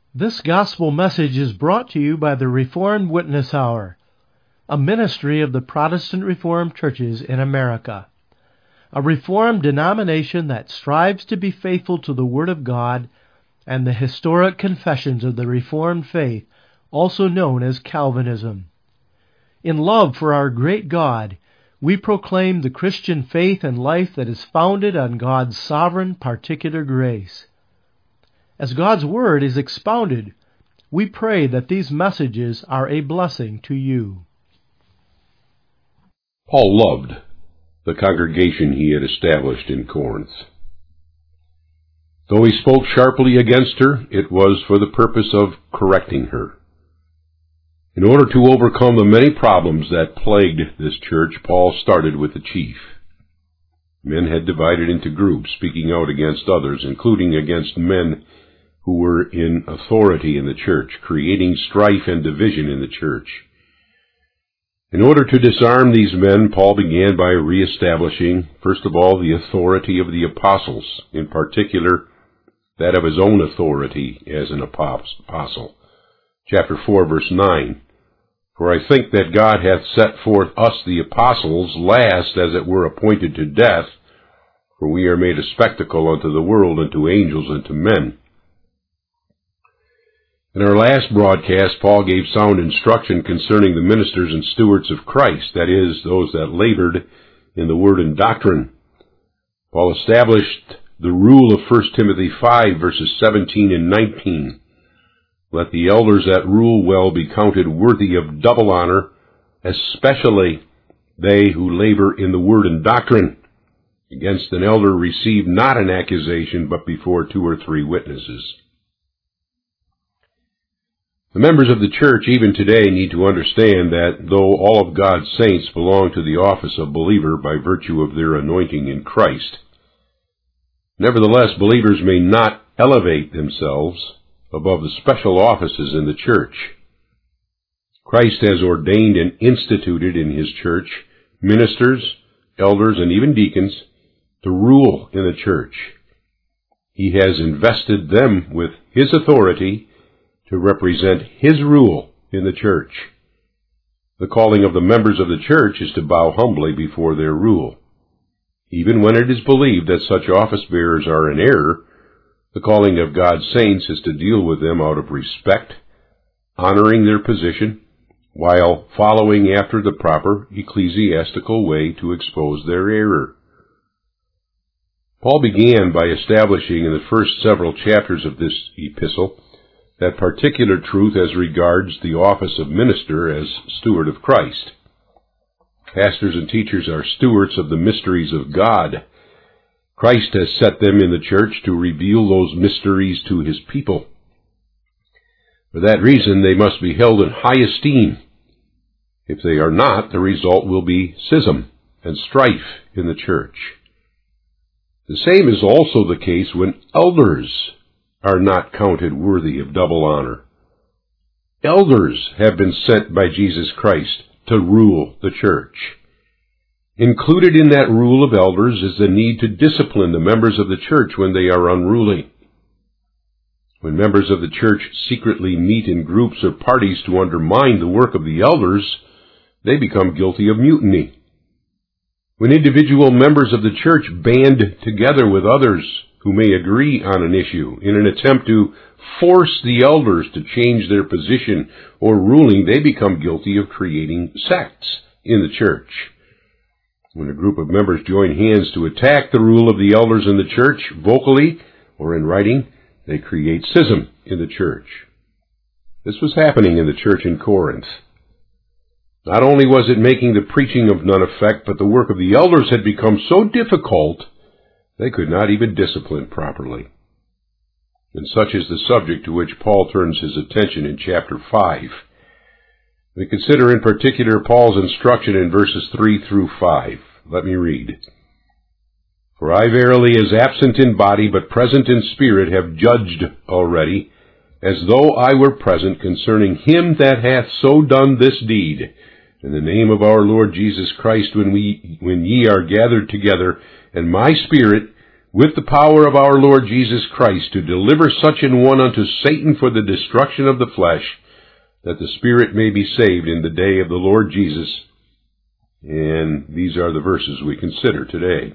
This gospel message is brought to you by the Reformed Witness Hour, a ministry of the Protestant Reformed churches in America. A Reformed denomination that strives to be faithful to the Word of God and the historic confessions of the Reformed faith, also known as Calvinism. In love for our great God, we proclaim the Christian faith and life that is founded on God's sovereign particular grace. As God's Word is expounded, we pray that these messages are a blessing to you. Paul loved the congregation he had established in Corinth. Though he spoke sharply against her, it was for the purpose of correcting her. In order to overcome the many problems that plagued this church, Paul started with the chief. Men had divided into groups, speaking out against others, including against men who were in authority in the church, creating strife and division in the church. In order to disarm these men, Paul began by reestablishing, first of all, the authority of the apostles, in particular, that of his own authority as an apostle. Chapter 4, verse 9. For I think that God hath set forth us the apostles last, as it were, appointed to death, for we are made a spectacle unto the world, and to angels, and to men. In our last broadcast, Paul gave sound instruction concerning the ministers and stewards of Christ, that is, those that labored in the word and doctrine. Paul established the rule of 1 Timothy 5, verses 17 and 19. Let the elders that rule well be counted worthy of double honor, especially they who labor in the word and doctrine. Against an elder receive not an accusation, but before 2 or 3 witnesses. The members of the church even today need to understand that though all of God's saints belong to the office of believer by virtue of their anointing in Christ, nevertheless believers may not elevate themselves above the special offices in the church. Christ has ordained and instituted in his church ministers, elders, and even deacons to rule in the church. He has invested them with his authority to represent his rule in the church. The calling of the members of the church is to bow humbly before their rule. Even when it is believed that such office bearers are in error, the calling of God's saints is to deal with them out of respect, honoring their position, while following after the proper ecclesiastical way to expose their error. Paul began by establishing in the first several chapters of this epistle that particular truth as regards the office of minister as steward of Christ. Pastors and teachers are stewards of the mysteries of God. Christ has set them in the church to reveal those mysteries to his people. For that reason, they must be held in high esteem. If they are not, the result will be schism and strife in the church. The same is also the case when elders are not counted worthy of double honor. Elders have been sent by Jesus Christ to rule the church. Included in that rule of elders is the need to discipline the members of the church when they are unruly. When members of the church secretly meet in groups or parties to undermine the work of the elders, they become guilty of mutiny. When individual members of the church band together with others who may agree on an issue in an attempt to force the elders to change their position or ruling, they become guilty of creating sects in the church. When a group of members join hands to attack the rule of the elders in the church, vocally or in writing, they create schism in the church. This was happening in the church in Corinth. Not only was it making the preaching of none effect, but the work of the elders had become so difficult they could not even discipline properly. And such is the subject to which Paul turns his attention in chapter 5. We consider in particular Paul's instruction in verses 3 through 5. Let me read. For I verily, as absent in body, but present in spirit, have judged already, as though I were present, concerning him that hath so done this deed, in the name of our Lord Jesus Christ, when ye are gathered together, and my spirit, with the power of our Lord Jesus Christ, to deliver such an one unto Satan for the destruction of the flesh, that the spirit may be saved in the day of the Lord Jesus. And these are the verses we consider today.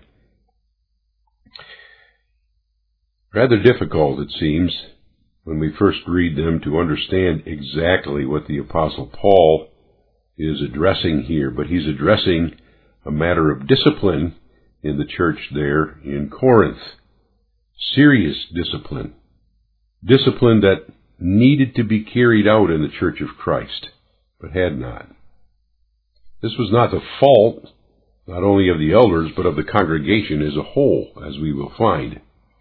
Rather difficult, it seems, when we first read them, to understand exactly what the Apostle Paul is addressing here. But he's addressing a matter of discipline in the church there in Corinth. Serious discipline. Discipline that needed to be carried out in the church of Christ, but had not. This was not the fault, not only of the elders, but of the congregation as a whole, as we will find.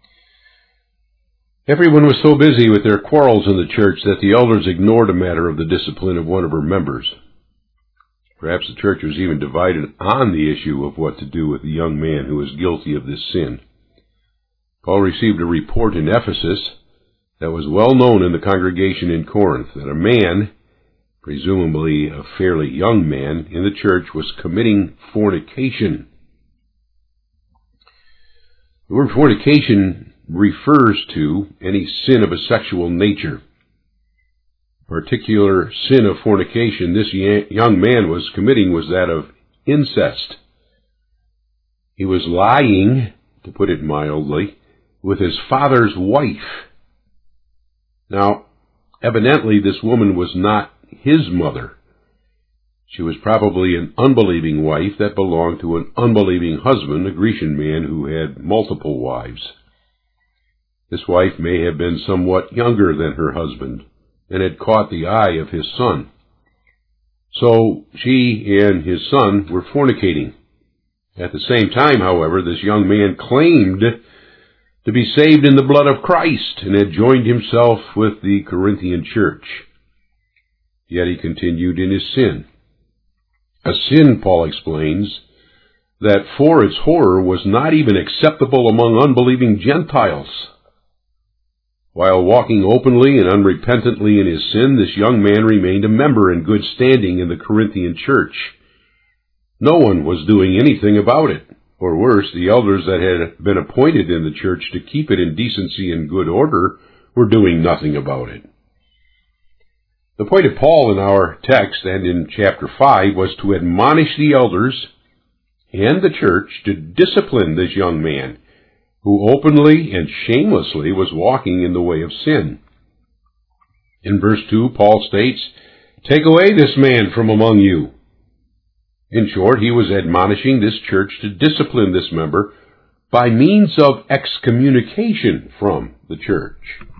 Everyone was so busy with their quarrels in the church that the elders ignored a matter of the discipline of one of her members. Perhaps the church was even divided on the issue of what to do with the young man who was guilty of this sin. Paul received a report in Ephesus that was well known in the congregation in Corinth, that a man, presumably a fairly young man, in the church was committing fornication. The word fornication refers to any sin of a sexual nature. Particular sin of fornication this young man was committing was that of incest. He was lying, to put it mildly, with his father's wife. Now, evidently this woman was not his mother. She was probably an unbelieving wife that belonged to an unbelieving husband, a Grecian man who had multiple wives. This wife may have been somewhat younger than her husband, and had caught the eye of his son. So she and his son were fornicating. At the same time, however, this young man claimed to be saved in the blood of Christ, and had joined himself with the Corinthian church. Yet he continued in his sin. A sin, Paul explains, that for its horror was not even acceptable among unbelieving Gentiles. While walking openly and unrepentantly in his sin, this young man remained a member in good standing in the Corinthian church. No one was doing anything about it. Or worse, the elders that had been appointed in the church to keep it in decency and good order were doing nothing about it. The point of Paul in our text and in chapter 5 was to admonish the elders and the church to discipline this young man, who openly and shamelessly was walking in the way of sin. In verse 2, Paul states, "Take away this man from among you." In short, he was admonishing this church to discipline this member by means of excommunication from the church.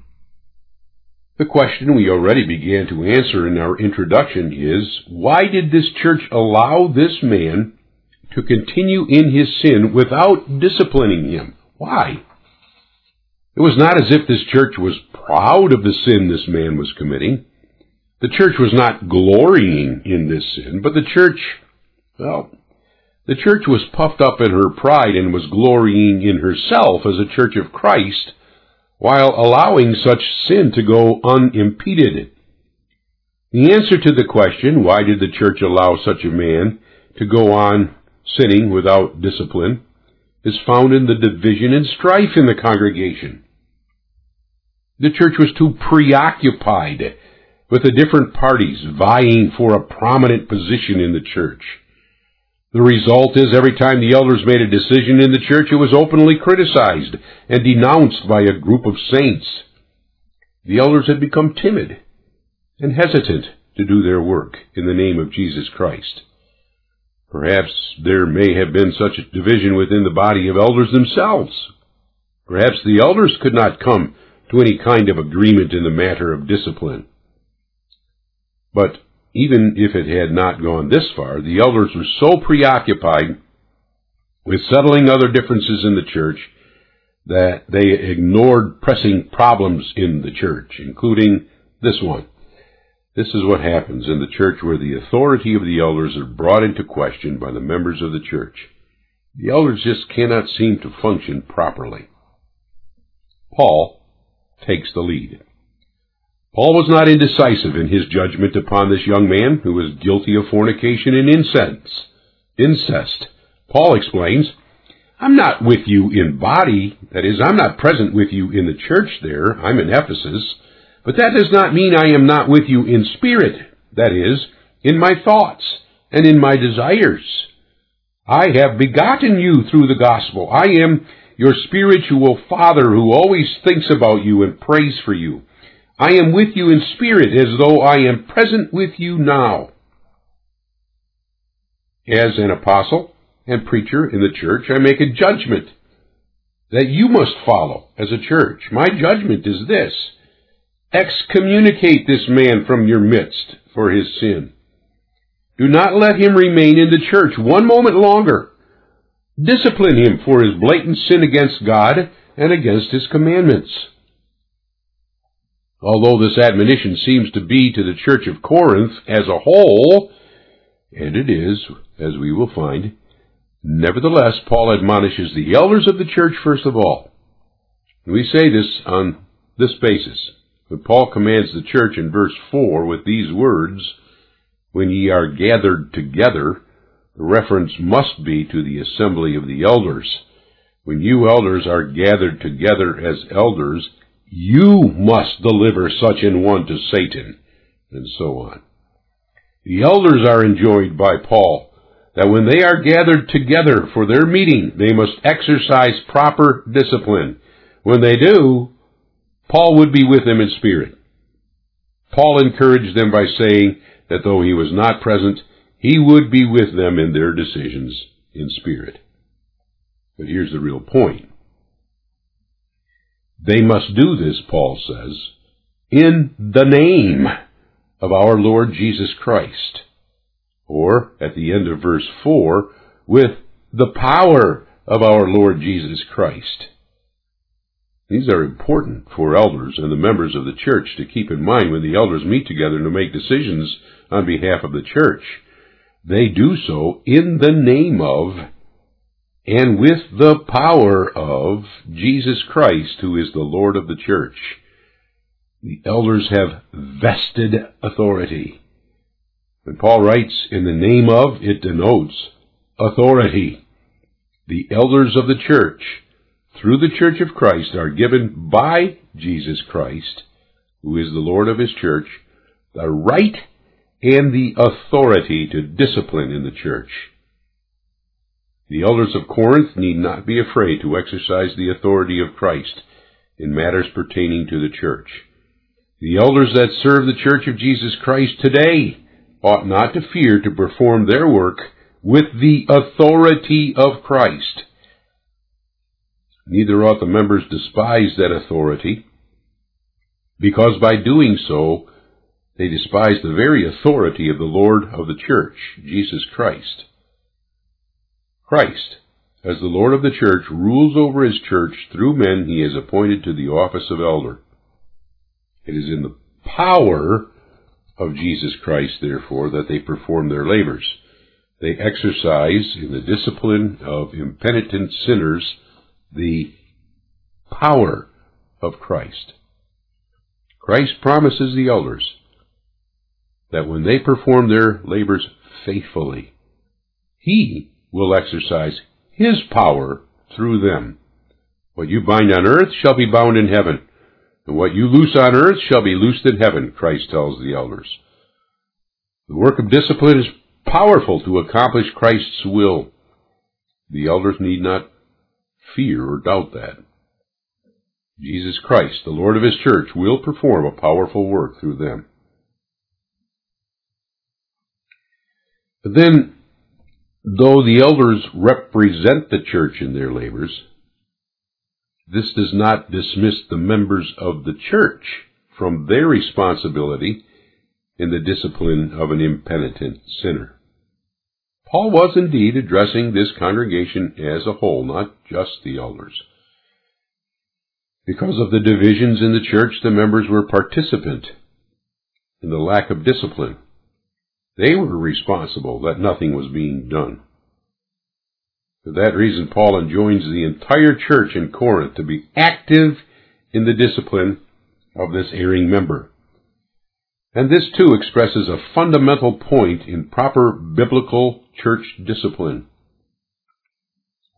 The question we already began to answer in our introduction is, why did this church allow this man to continue in his sin without disciplining him? Why? It was not as if this church was proud of the sin this man was committing. The church was not glorying in this sin, but the church was puffed up in her pride and was glorying in herself as a church of Christ, while allowing such sin to go unimpeded. The answer to the question, why did the church allow such a man to go on sinning without discipline, is found in the division and strife in the congregation. The church was too preoccupied with the different parties vying for a prominent position in the church. The result is, every time the elders made a decision in the church, it was openly criticized and denounced by a group of saints. The elders had become timid and hesitant to do their work in the name of Jesus Christ. Perhaps there may have been such a division within the body of elders themselves. Perhaps the elders could not come to any kind of agreement in the matter of discipline. But even if it had not gone this far, the elders were so preoccupied with settling other differences in the church that they ignored pressing problems in the church, including this one. This is what happens in the church where the authority of the elders are brought into question by the members of the church. The elders just cannot seem to function properly. Paul takes the lead. Paul was not indecisive in his judgment upon this young man who was guilty of fornication and incest. Paul explains, I'm not with you in body. That is, I'm not present with you in the church there. I'm in Ephesus. But that does not mean I am not with you in spirit. That is, in my thoughts and in my desires. I have begotten you through the gospel. I am your spiritual father who always thinks about you and prays for you. I am with you in spirit as though I am present with you now. As an apostle and preacher in the church, I make a judgment that you must follow as a church. My judgment is this: excommunicate this man from your midst for his sin. Do not let him remain in the church one moment longer. Discipline him for his blatant sin against God and against His commandments. Although this admonition seems to be to the church of Corinth as a whole, and it is, as we will find, nevertheless, Paul admonishes the elders of the church first of all. We say this on this basis. When Paul commands the church in verse 4 with these words, "When ye are gathered together," the reference must be to the assembly of the elders. When you elders are gathered together as elders, you must deliver such an one to Satan, and so on. The elders are enjoined by Paul that when they are gathered together for their meeting, they must exercise proper discipline. When they do, Paul would be with them in spirit. Paul encouraged them by saying that though he was not present, he would be with them in their decisions in spirit. But here's the real point. They must do this, Paul says, in the name of our Lord Jesus Christ. Or, at the end of verse 4, with the power of our Lord Jesus Christ. These are important for elders and the members of the church to keep in mind when the elders meet together to make decisions on behalf of the church. They do so in the name of and with the power of Jesus Christ, who is the Lord of the church. The elders have vested authority. When Paul writes in the name of, it denotes authority. The elders of the church, through the church of Christ, are given by Jesus Christ, who is the Lord of His church, the right and the authority to discipline in the church. The elders of Corinth need not be afraid to exercise the authority of Christ in matters pertaining to the church. The elders that serve the church of Jesus Christ today ought not to fear to perform their work with the authority of Christ. Neither ought the members despise that authority, because by doing so, they despise the very authority of the Lord of the church, Jesus Christ. Christ, as the Lord of the church, rules over His church through men He has appointed to the office of elder. It is in the power of Jesus Christ, therefore, that they perform their labors. They exercise in the discipline of impenitent sinners the power of Christ. Christ promises the elders that when they perform their labors faithfully, He will exercise His power through them. What you bind on earth shall be bound in heaven, and what you loose on earth shall be loosed in heaven, Christ tells the elders. The work of discipline is powerful to accomplish Christ's will. The elders need not fear or doubt that. Jesus Christ, the Lord of His church, will perform a powerful work through them. But then, though the elders represent the church in their labors, this does not dismiss the members of the church from their responsibility in the discipline of an impenitent sinner. Paul was indeed addressing this congregation as a whole, not just the elders. Because of the divisions in the church, the members were participant in the lack of discipline. They were responsible that nothing was being done. For that reason, Paul enjoins the entire church in Corinth to be active in the discipline of this erring member. And this too expresses a fundamental point in proper biblical church discipline.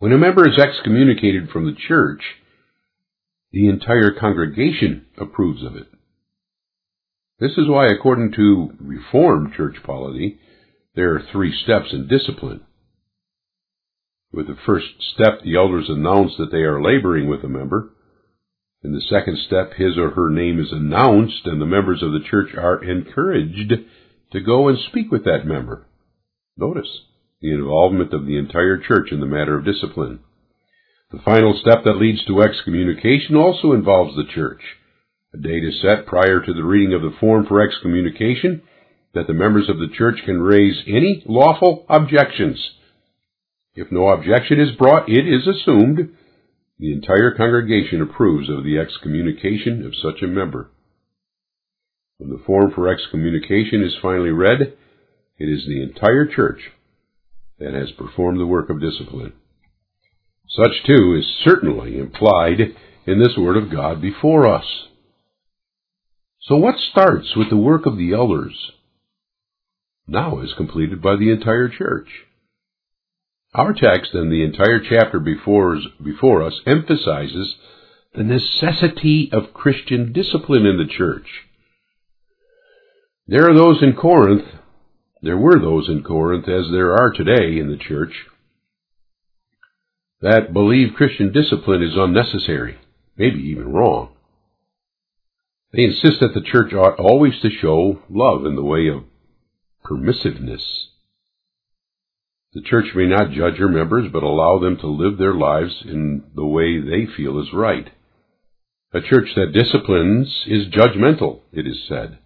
When a member is excommunicated from the church, the entire congregation approves of it. This is why, according to Reformed church polity, there are 3 steps in discipline. With the first step, the elders announce that they are laboring with a member. In the second step, his or her name is announced, and the members of the church are encouraged to go and speak with that member. Notice the involvement of the entire church in the matter of discipline. The final step that leads to excommunication also involves the church. A date is set prior to the reading of the form for excommunication that the members of the church can raise any lawful objections. If no objection is brought, it is assumed the entire congregation approves of the excommunication of such a member. When the form for excommunication is finally read, it is the entire church that has performed the work of discipline. Such, too, is certainly implied in this Word of God before us. So what starts with the work of the elders now is completed by the entire church. Our text and the entire chapter before us emphasizes the necessity of Christian discipline in the church. There were those in Corinth, as there are today in the church, that believe Christian discipline is unnecessary, maybe even wrong. They insist that the church ought always to show love in the way of permissiveness. The church may not judge her members, but allow them to live their lives in the way they feel is right. A church that disciplines is judgmental, it is said.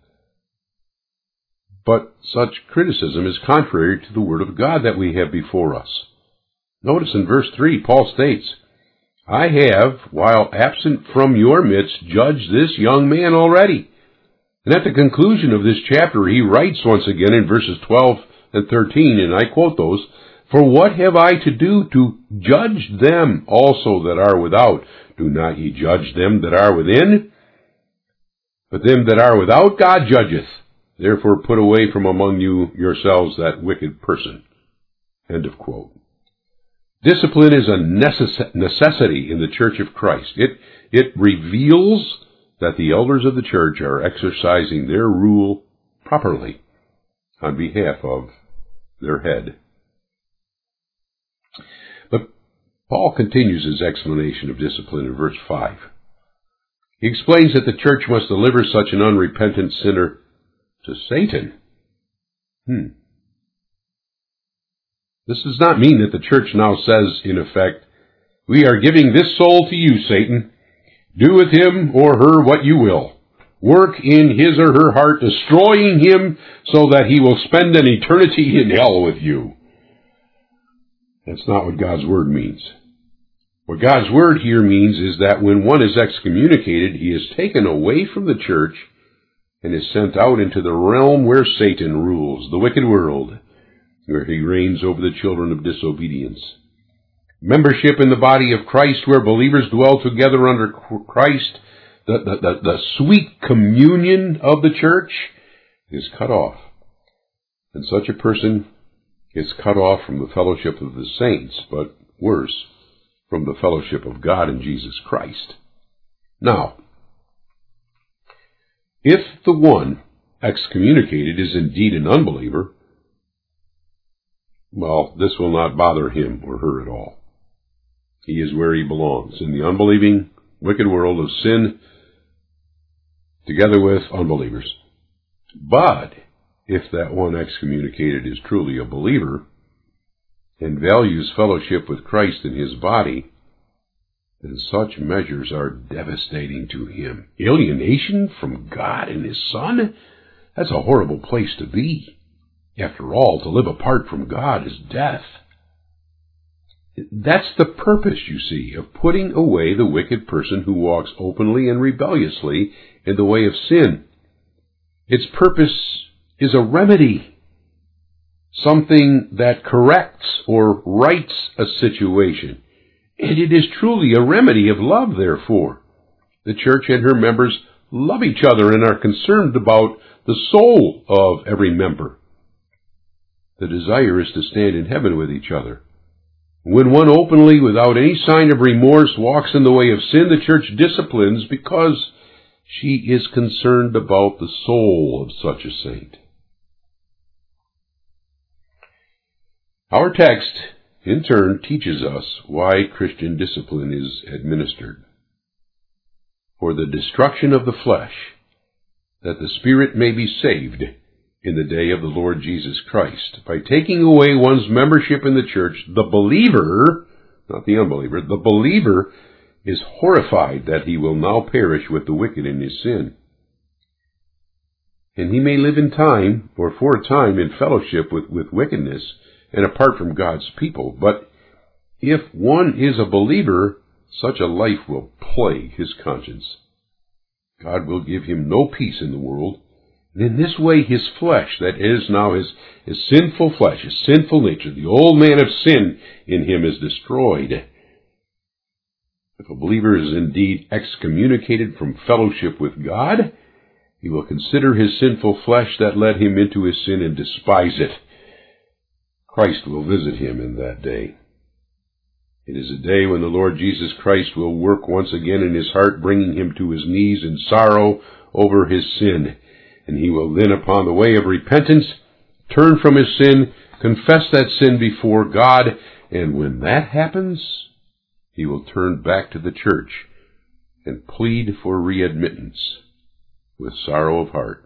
But such criticism is contrary to the Word of God that we have before us. Notice in verse 3, Paul states, I have, while absent from your midst, judged this young man already. And at the conclusion of this chapter, he writes once again in verses 12 and 13, and I quote those, For what have I to do to judge them also that are without? Do not ye judge them that are within? But them that are without God judgeth. Therefore put away from among you yourselves that wicked person. End of quote. Discipline is a necessity in the Church of Christ. It reveals that the elders of the church are exercising their rule properly on behalf of their head. But Paul continues his explanation of discipline in verse 5. He explains that the church must deliver such an unrepentant sinner to Satan. This does not mean that the church now says, in effect, we are giving this soul to you, Satan. Do with him or her what you will. Work in his or her heart, destroying him so that he will spend an eternity in hell with you. That's not what God's Word means. What God's Word here means is that when one is excommunicated, he is taken away from the church and is sent out into the realm where Satan rules, the wicked world, where he reigns over the children of disobedience. Membership in the body of Christ, where believers dwell together under Christ, the sweet communion of the church, is cut off. And such a person is cut off from the fellowship of the saints, but worse, from the fellowship of God in Jesus Christ. Now, if the one excommunicated is indeed an unbeliever, well, this will not bother him or her at all. He is where he belongs, in the unbelieving, wicked world of sin, together with unbelievers. But if that one excommunicated is truly a believer and values fellowship with Christ in his body, then such measures are devastating to him. Alienation from God and his Son? That's a horrible place to be. After all, to live apart from God is death. That's the purpose, you see, of putting away the wicked person who walks openly and rebelliously in the way of sin. Its purpose is a remedy, something that corrects or rights a situation. And it is truly a remedy of love, therefore. The church and her members love each other and are concerned about the soul of every member. The desire is to stand in heaven with each other. When one openly, without any sign of remorse, walks in the way of sin, the church disciplines because she is concerned about the soul of such a saint. Our text, in turn, teaches us why Christian discipline is administered. For the destruction of the flesh, that the spirit may be saved in the day of the Lord Jesus Christ. By taking away one's membership in the church, the believer, not the unbeliever, the believer is horrified that he will now perish with the wicked in his sin. And he may live in time, or for a time, in fellowship with wickedness and apart from God's people. But if one is a believer, such a life will plague his conscience. God will give him no peace in the world. And in this way his flesh, that is now his sinful flesh, his sinful nature, the old man of sin in him is destroyed. If a believer is indeed excommunicated from fellowship with God, he will consider his sinful flesh that led him into his sin and despise it. Christ will visit him in that day. It is a day when the Lord Jesus Christ will work once again in his heart, bringing him to his knees in sorrow over his sin. And he will then, upon the way of repentance, turn from his sin, confess that sin before God, and when that happens, he will turn back to the church and plead for readmittance with sorrow of heart.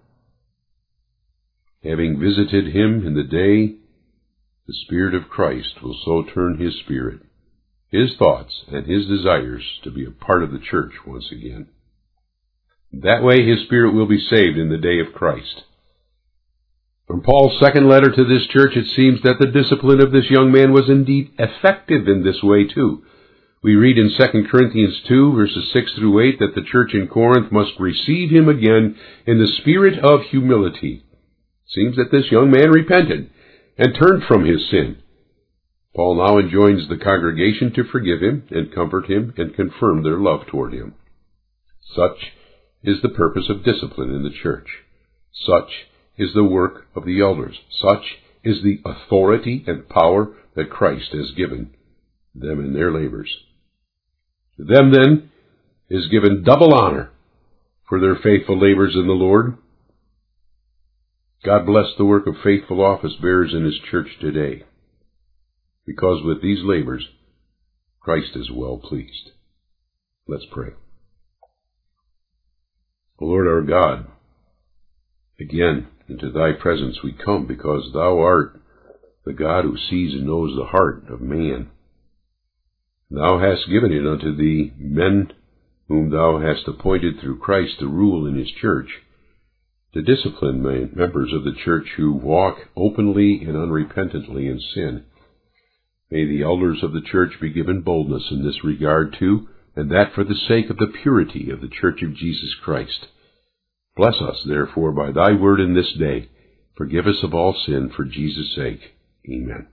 Having visited him in the day, the Spirit of Christ will so turn his spirit, his thoughts, and his desires to be a part of the church once again. That way his spirit will be saved in the day of Christ. From Paul's second letter to this church, it seems that the discipline of this young man was indeed effective in this way too. We read in 2 Corinthians 2, verses 6 through 8, that the church in Corinth must receive him again in the spirit of humility. It seems that this young man repented and turned from his sin. Paul now enjoins the congregation to forgive him and comfort him and confirm their love toward him. Such is the purpose of discipline in the church. Such is the work of the elders. Such is the authority and power that Christ has given them in their labors. To them, then, is given double honor for their faithful labors in the Lord. God bless the work of faithful office bearers in his church today, because with these labors, Christ is well pleased. Let's pray. O Lord our God, again into thy presence we come, because thou art the God who sees and knows the heart of man. Thou hast given it unto thee men whom thou hast appointed through Christ to rule in his church, to discipline members of the church who walk openly and unrepentantly in sin. May the elders of the church be given boldness in this regard too, and that for the sake of the purity of the church of Jesus Christ. Bless us, therefore, by thy word in this day. Forgive us of all sin for Jesus' sake. Amen.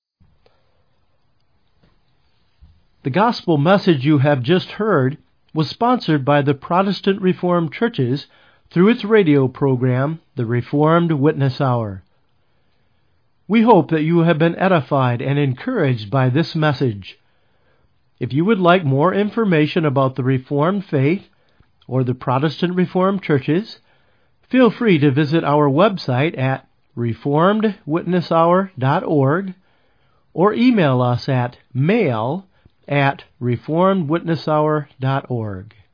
The gospel message you have just heard was sponsored by the Protestant Reformed Churches through its radio program, The Reformed Witness Hour. We hope that you have been edified and encouraged by this message. If you would like more information about the Reformed faith or the Protestant Reformed Churches, feel free to visit our website at reformedwitnesshour.org or email us at mail@reformedwitnesshour.org.